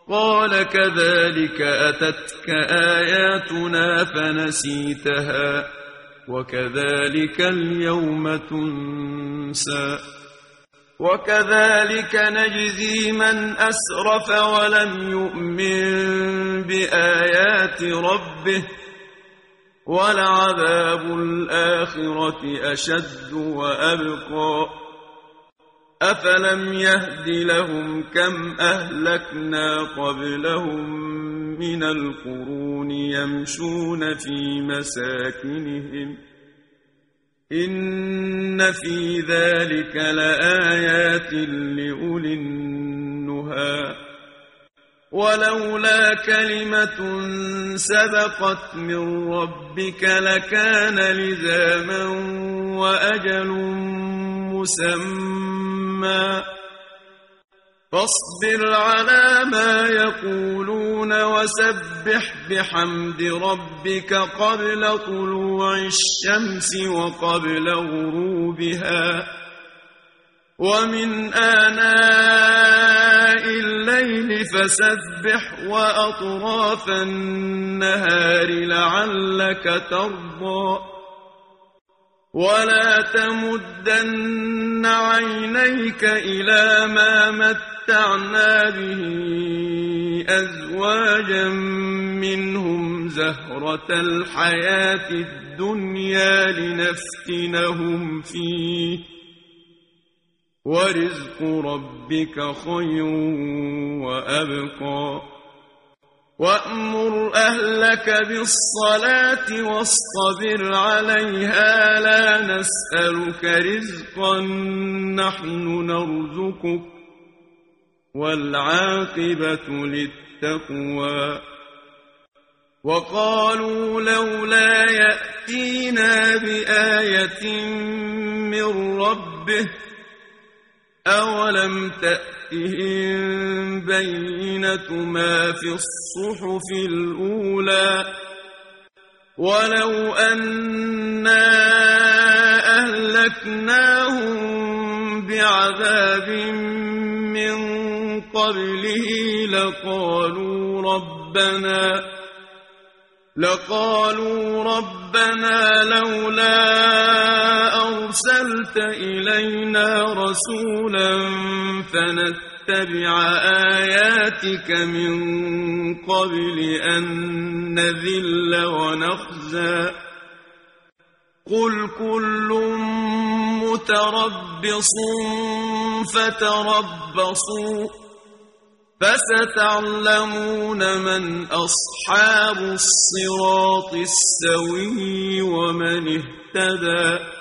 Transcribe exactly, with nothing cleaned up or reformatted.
قال كذلك أتتك آياتنا فنسيتها وكذلك اليوم تنسى وكذلك نجزي من أسرف ولم يؤمن بآيات ربه ولعذاب الآخرة أشد وأبقى أفلم يهد لهم كم أهلكنا قبلهم من القرون يمشون في مساكنهم إن في ذلك لآيات لأولي النهى ولولا كلمة سبقت من ربك لكان لزاما وأجل مسمى فاصبر على ما يقولون وسبح بحمد ربك قبل طلوع الشمس وقبل غروبها ومن آناء الليل فسبح وأطراف النهار لعلك ترضى ولا تمدن عينيك إلى ما متعنا به أزواجا منهم زهرة الحياة الدنيا لنفتنهم فيه ورزق ربك خير وأبقى وأمر أهلك بالصلاة واصطبر عليها لا نسألك رزقا نحن نرزقك والعاقبة للتقوى وقالوا لولا يأتينا بآية من ربه أولم تأتهم بينة ما في الصحف الأولى ولو أنا أهلكناهم بعذاب من قبله لقالوا ربنا لقالوا ربنا لولا أرسلت إلينا رسولا فنتبع آياتك من قبل أن نذل ونخزى قل كل متربص فتربصوا فستعلمون من أصحاب الصراط السوي ومن اهتدى